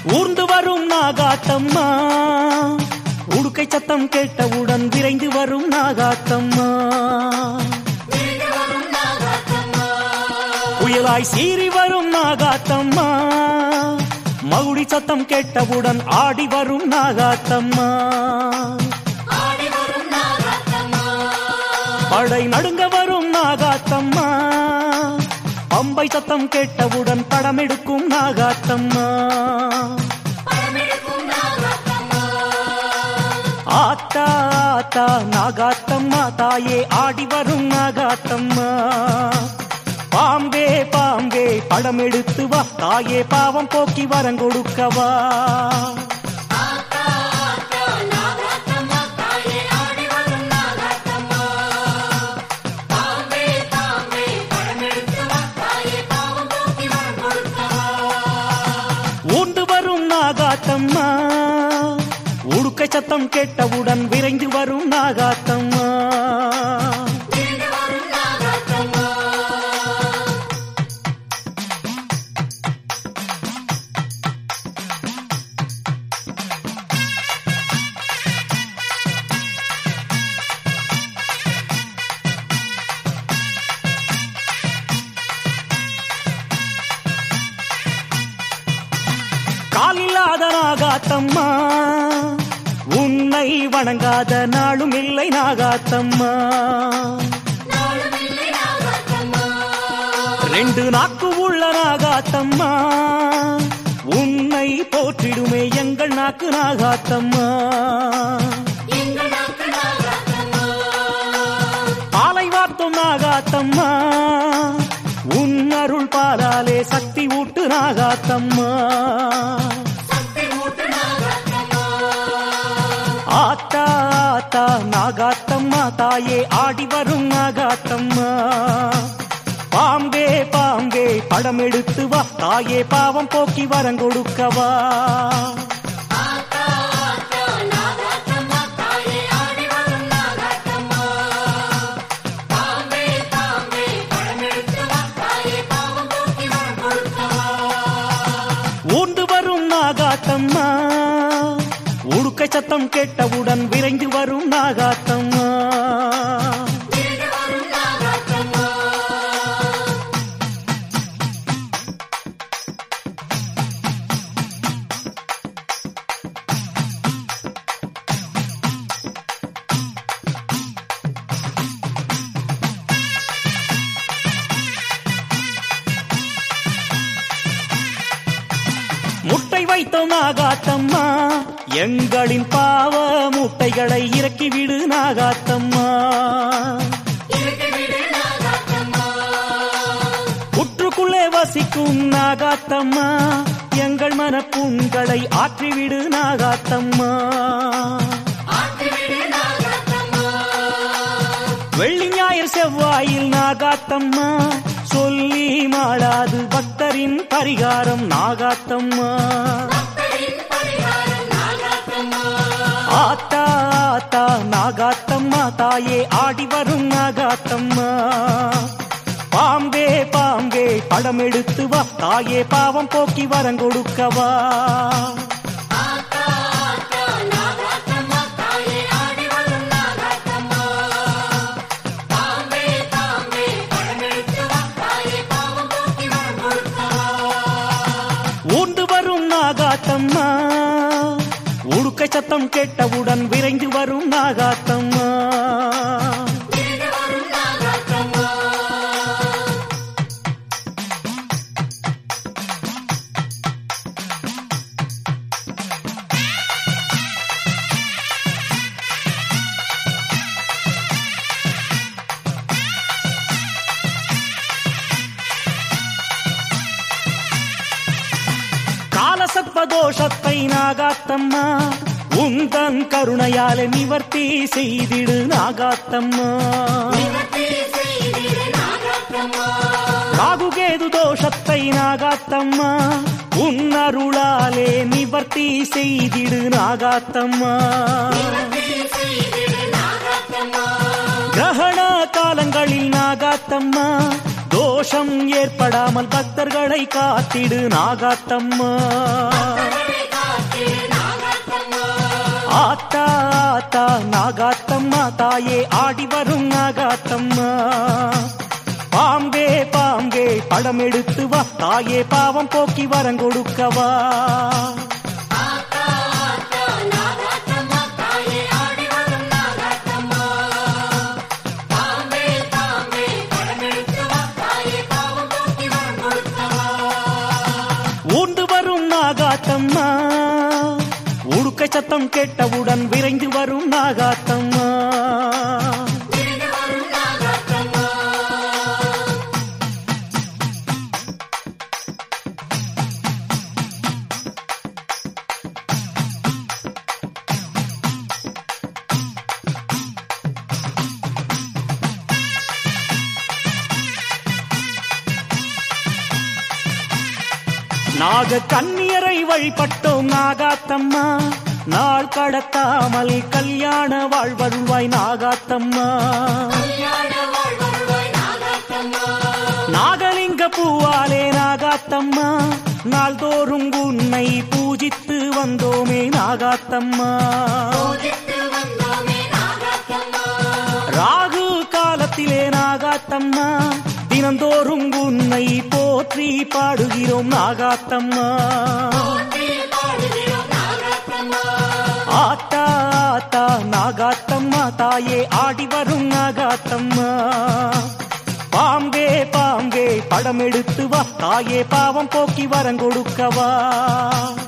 ஊர்ந்து வரும் நாகாத்தம்மா உடுக்கை சத்தம் கேட்டவுடன் விரைந்து வரும் நாகாத்தம்மா புயலாய் சீறி வரும் நாகாத்தம்மா மகுடி சத்தம் கேட்டவுடன் ஆடி வரும் நாகாத்தம்மா படை நடுங்க வரும் நாகாத்தம்மா பம்பை சத்தம் கேட்டவுடன் படமெடுக்கும் நாகாத்தம்மா ஆத்தா ஆத்தா நாகாத்தம்மா தாயே ஆடி வரும் நாகாத்தம்மா பாம்பே பாம்பே படம் எடுத்து வா தாயே பாவம் போக்கி வரங்கொடுக்கவா ஊர்ந்து வரும் நாகாத்தம்மா உடுக்கை சத்தம் கேட்டவுடன் விரைந்து வரும் நாகாத்தம்மா காலில்லாத நாகாத்தம்மா உன்னை வணங்காத நாளும் இல்லை நாகாத்தம்மா ரெண்டு நாக்கு உள்ள நாகாத்தம்மா உன்னை போற்றிடுமே எங்கள் நாக்கு நாகாத்தம்மா பாலை வார்த்தும் நாகாத்தம்மா உன் அருள் பாலாலே சக்தி ஊட்டு நாகாத்தம்மா ஆத்தா ஆத்தா நாகாத்தம்மா தாயே ஆடி வரும் நாகாத்தம்மா பாம்பே பாம்பே படம் எடுத்து வா தாயே பாவம் போக்கி வரங்கொடுக்கவா ஊர்ந்து வரும் நாகாத்தம்மா உடுக்கை சத்தம் கேட்டவுடன் விரைந்து வரும் நாகாத்தம்மா முட்டை வைத்தோம் நாகாத்தம்மா எங்களின் பாவ முட்டைகளை இறக்கிவிடு நாகாத்தம்மா புற்றுக்குள்ளே வசிக்கும் நாகாத்தம்மா எங்கள் மனப்புண்களை ஆற்றிவிடு நாகாத்தம்மா வெள்ளி ஞாயிறு செவ்வாயில் நாகாத்தம்மா சொல்லி மாளாது பக்தரின் பரிகாரம் நாகாத்தம்மா ஆத்தா ஆத்தா நாகாத்தம்மா தாயே ஆடி வரும் நாகாத்தம்மா பாம்பே பாம்பே படம் எடுத்து வா தாயே பாவம் போக்கி வரங்கொடுக்கவா ஊர்ந்து வரும் நாகாத்தம்மா உடுக்கை சத்தம் கேட்டவுடன் விரைந்து வரும் நாகாத்தம்மா காலசர்ப்பதோஷத்தை நாகாத்தம்மா உந்தன் கருணையாலே நிவர்த்தி செய்திடு நாகாத்தம்மா ராகுகேது தோஷத்தை நாகாத்தம்மா உன் அருளாலே நிவர்த்தி செய்திடு நாகாத்தம்மா கிரகண காலங்களில் நாகாத்தம்மா தோஷம் ஏற்படாமல் பக்தர்களை காத்திடு நாகாத்தம்மா ஆத்தா ஆத்தா நாகாத்தம்மா தாயே ஆடி வரும் நாகாத்தம்மா பாம்பே பாம்பே படம் எடுத்து வா தாயே பாவம் போக்கி வரங்கொடுக்கவா ஊர்ந்து வரும் நாகாத்தம்மா உடுக்கை சத்தம் கேட்டவுடன் விரைந்து வரும் நாகாத்தம்மா நாக கன்னியரை வழிபட்டோம் நாகாத்தம்மா நாள் கடத்தாமல் கல்யாண வாழ்வருள்வாய் நாகாத்தம்மா நாகலிங்க பூவாலே நாகாத்தம்மா நாள்தோறும் உன்னை பூஜித்து வந்தோமே நாகாத்தம்மா ராகு காலத்திலே நாகாத்தம்மா தினந்தோறும் உன்னை போற்றி பாடுகிறோம் நாகாத்தம்மா ஆத்தா ஆத்தா நாகாத்தம்மா தாயே ஆடி வரும் நாகாத்தம்மா பாம்பே பாம்பே படம் எடுத்து வா தாயே பாவம் போக்கி வரங்கொடுக்கவா